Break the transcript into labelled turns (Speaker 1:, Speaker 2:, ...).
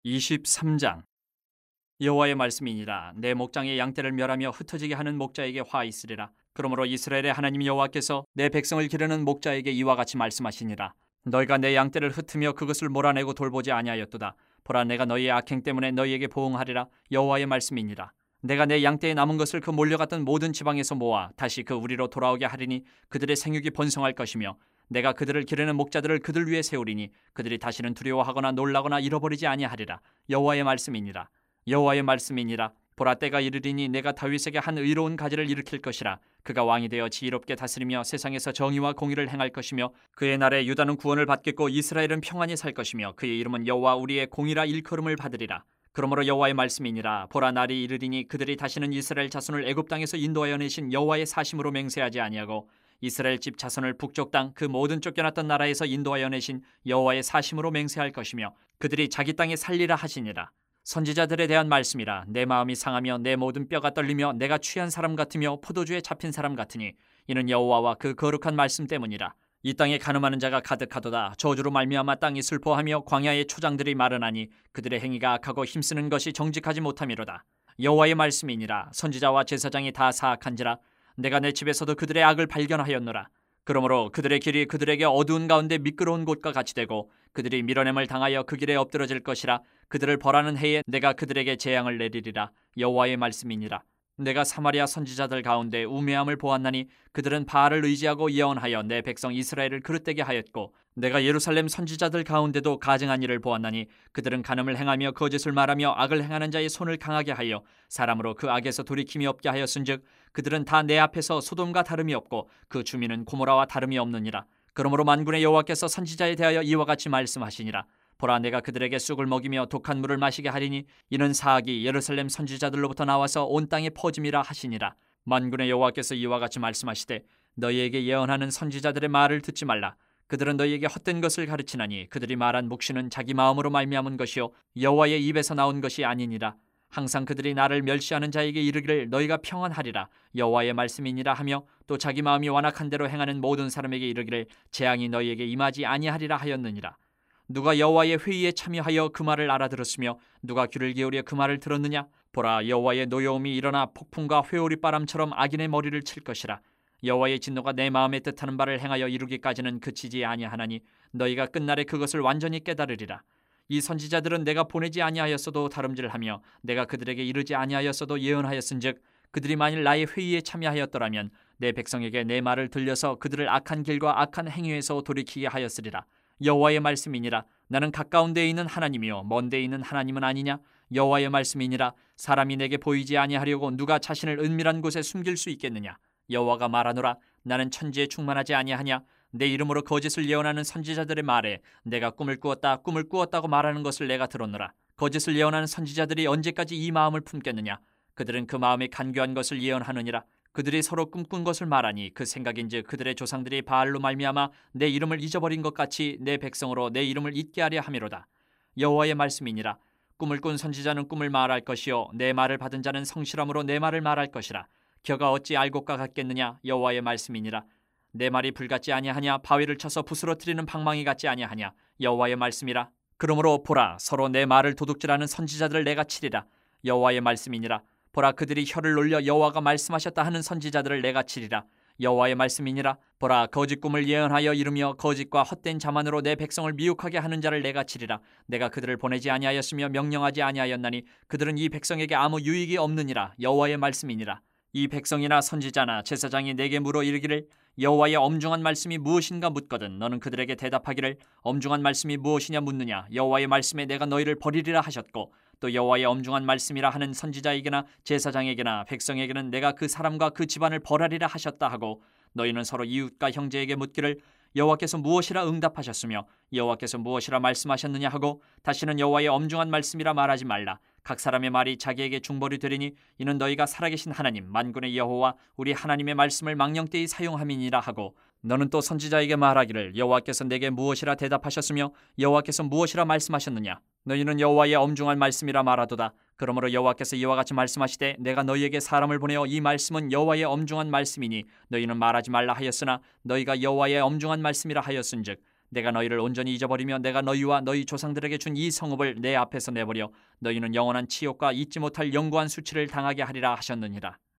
Speaker 1: 23장. 여호와의 말씀이니라. 내 목장의 양떼를 멸하며 흩어지게 하는 목자에게 화 있으리라. 그러므로 이스라엘의 하나님 여호와께서 내 백성을 기르는 목자에게 이와 같이 말씀하시니라. 너희가 내 양떼를 흩으며 그것을 몰아내고 돌보지 아니하였도다. 보라, 내가 너희의 악행 때문에 너희에게 보응하리라. 여호와의 말씀이니라. 내가 내 양떼에 남은 것을 그 몰려갔던 모든 지방에서 모아 다시 그 우리로 돌아오게 하리니 그들의 생육이 번성할 것이며 내가 그들을 기르는 목자들을 그들 위에 세우리니 그들이 다시는 두려워하거나 놀라거나 잃어버리지 아니하리라. 여호와의 말씀이니라. 여호와의 말씀이니라. 보라, 때가 이르리니 내가 다윗에게 한 의로운 가지를 일으킬 것이라. 그가 왕이 되어 지혜롭게 다스리며 세상에서 정의와 공의를 행할 것이며 그의 날에 유다는 구원을 받겠고 이스라엘은 평안히 살 것이며 그의 이름은 여호와 우리의 공의라 일컬음을 받으리라. 그러므로 여호와의 말씀이니라. 보라, 날이 이르리니 그들이 다시는 이스라엘 자손을 애굽 땅에서 인도하여 내신 여호와의 사심으로 맹세하지 아니하고 이스라엘 집 자손을 북쪽 땅 그 모든 쫓겨났던 나라에서 인도하여 내신 여호와의 사심으로 맹세할 것이며 그들이 자기 땅에 살리라 하시니라. 선지자들에 대한 말씀이라. 내 마음이 상하며 내 모든 뼈가 떨리며 내가 취한 사람 같으며 포도주에 잡힌 사람 같으니 이는 여호와와 그 거룩한 말씀 때문이라. 이 땅에 가늠하는 자가 가득하도다. 저주로 말미암아 땅이 슬퍼하며 광야의 초장들이 마르나니 그들의 행위가 악하고 힘쓰는 것이 정직하지 못함이로다. 여호와의 말씀이니라. 선지자와 제사장이 다 사악한지라. 내가 내 집에서도 그들의 악을 발견하였노라. 그러므로 그들의 길이 그들에게 어두운 가운데 미끄러운 곳과 같이 되고 그들이 밀어냄을 당하여 그 길에 엎드러질 것이라. 그들을 벌하는 해에 내가 그들에게 재앙을 내리리라. 여호와의 말씀이니라. 내가 사마리아 선지자들 가운데 우매함을 보았나니 그들은 바알을 의지하고 예언하여 내 백성 이스라엘을 그릇되게 하였고 내가 예루살렘 선지자들 가운데도 가증한 일을 보았나니 그들은 간음을 행하며 거짓을 말하며 악을 행하는 자의 손을 강하게 하여 사람으로 그 악에서 돌이킴이 없게 하였은즉 그들은 다 내 앞에서 소돔과 다름이 없고 그 주민은 고모라와 다름이 없느니라. 그러므로 만군의 여호와께서 선지자에 대하여 이와 같이 말씀하시니라. 보라, 내가 그들에게 쑥을 먹이며 독한 물을 마시게 하리니 이는 사악이 예루살렘 선지자들로부터 나와서 온 땅에 퍼짐이라 하시니라. 만군의 여호와께서 이와 같이 말씀하시되 너희에게 예언하는 선지자들의 말을 듣지 말라. 그들은 너희에게 헛된 것을 가르치나니 그들이 말한 묵시는 자기 마음으로 말미암은 것이요 여호와의 입에서 나온 것이 아니니라. 항상 그들이 나를 멸시하는 자에게 이르기를 너희가 평안하리라. 여호와의 말씀이니라 하며 또 자기 마음이 완악한 대로 행하는 모든 사람에게 이르기를 재앙이 너희에게 임하지 아니하리라 하였느니라. 누가 여호와의 회의에 참여하여 그 말을 알아들었으며 누가 귀를 기울여 그 말을 들었느냐? 보라, 여호와의 노여움이 일어나 폭풍과 회오리 바람처럼 악인의 머리를 칠 것이라. 여호와의 진노가 내 마음에 뜻하는 바를 행하여 이루기까지는 그치지 아니하나니 너희가 끝날에 그것을 완전히 깨달으리라. 이 선지자들은 내가 보내지 아니하였어도 다름질하며 내가 그들에게 이르지 아니하였어도 예언하였은즉 그들이 만일 나의 회의에 참여하였더라면 내 백성에게 내 말을 들려서 그들을 악한 길과 악한 행위에서 돌이키게 하였으리라. 여호와의 말씀이니라. 나는 가까운 데에 있는 하나님이요 먼 데에 있는 하나님은 아니냐? 여호와의 말씀이니라. 사람이 내게 보이지 아니하려고 누가 자신을 은밀한 곳에 숨길 수 있겠느냐? 여호와가 말하노라. 나는 천지에 충만하지 아니하냐? 내 이름으로 거짓을 예언하는 선지자들의 말에 내가 꿈을 꾸었다고 말하는 것을 내가 들었노라. 거짓을 예언하는 선지자들이 언제까지 이 마음을 품겠느냐? 그들은 그 마음에 간교한 것을 예언하느니라. 그들이 서로 꿈꾼 것을 말하니 그 생각인즉 그들의 조상들이 바알로 말미암아 내 이름을 잊어버린 것 같이 내 백성으로 내 이름을 잊게 하려 함이로다. 여호와의 말씀이니라. 꿈을 꾼 선지자는 꿈을 말할 것이요 내 말을 받은 자는 성실함으로 내 말을 말할 것이라. 겨가 어찌 알곡과 같겠느냐? 여호와의 말씀이니라. 내 말이 불같지 아니하냐? 바위를 쳐서 부스러뜨리는 방망이 같지 아니하냐? 여호와의 말씀이라. 그러므로 보라, 서로 내 말을 도둑질하는 선지자들을 내가 치리라. 여호와의 말씀이니라. 보라, 그들이 혀를 놀려 여호와가 말씀하셨다 하는 선지자들을 내가 치리라. 여호와의 말씀이니라. 보라, 거짓 꿈을 예언하여 이르며 거짓과 헛된 자만으로 내 백성을 미혹하게 하는 자를 내가 치리라. 내가 그들을 보내지 아니하였으며 명령하지 아니하였나니 그들은 이 백성에게 아무 유익이 없느니라. 여호와의 말씀이니라. 이 백성이나 선지자나 제사장이 내게 물어 이르기를 여호와의 엄중한 말씀이 무엇인가 묻거든 너는 그들에게 대답하기를 엄중한 말씀이 무엇이냐 묻느냐? 여호와의 말씀에 내가 너희를 버리리라 하셨고 또 여호와의 엄중한 말씀이라 하는 선지자에게나 제사장에게나 백성에게는 내가 그 사람과 그 집안을 벌하리라 하셨다 하고 너희는 서로 이웃과 형제에게 묻기를 여호와께서 무엇이라 응답하셨으며 여호와께서 무엇이라 말씀하셨느냐 하고 다시는 여호와의 엄중한 말씀이라 말하지 말라. 각 사람의 말이 자기에게 중벌이 되리니 이는 너희가 살아계신 하나님 만군의 여호와 우리 하나님의 말씀을 망령되이 사용함이니라 하고 너는 또 선지자에게 말하기를 여호와께서 내게 무엇이라 대답하셨으며 여호와께서 무엇이라 말씀하셨느냐? 너희는 여호와의 엄중한 말씀이라 말하도다. 그러므로 여호와께서 이와 같이 말씀하시되 내가 너희에게 사람을 보내어 이 말씀은 여호와의 엄중한 말씀이니 너희는 말하지 말라 하였으나 너희가 여호와의 엄중한 말씀이라 하였은즉 내가 너희를 온전히 잊어버리며 내가 너희와 너희 조상들에게 준 이 성읍을 내 앞에서 내버려 너희는 영원한 치욕과 잊지 못할 영구한 수치를 당하게 하리라 하셨느니라.